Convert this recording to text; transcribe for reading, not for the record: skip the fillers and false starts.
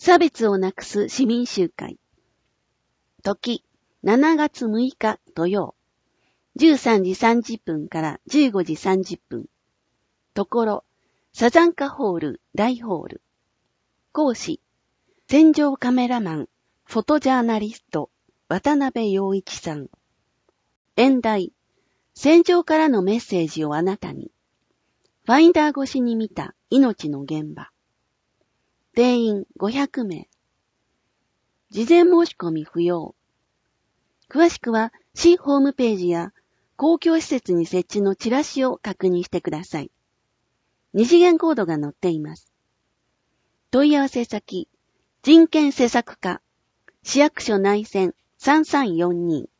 差別をなくす市民集会。時、7月6日土曜。13時30分から15時30分。ところ、サザンカホール大ホール。講師、戦場カメラマン、フォトジャーナリスト、渡辺陽一さん。演題、戦場からのメッセージをあなたに。ファインダー越しに見た命の現場。定員500名。事前申し込み不要。詳しくは市ホームページや公共施設に設置のチラシを確認してください。二次元コードが載っています。問い合わせ先、人権施策課、市役所内線3342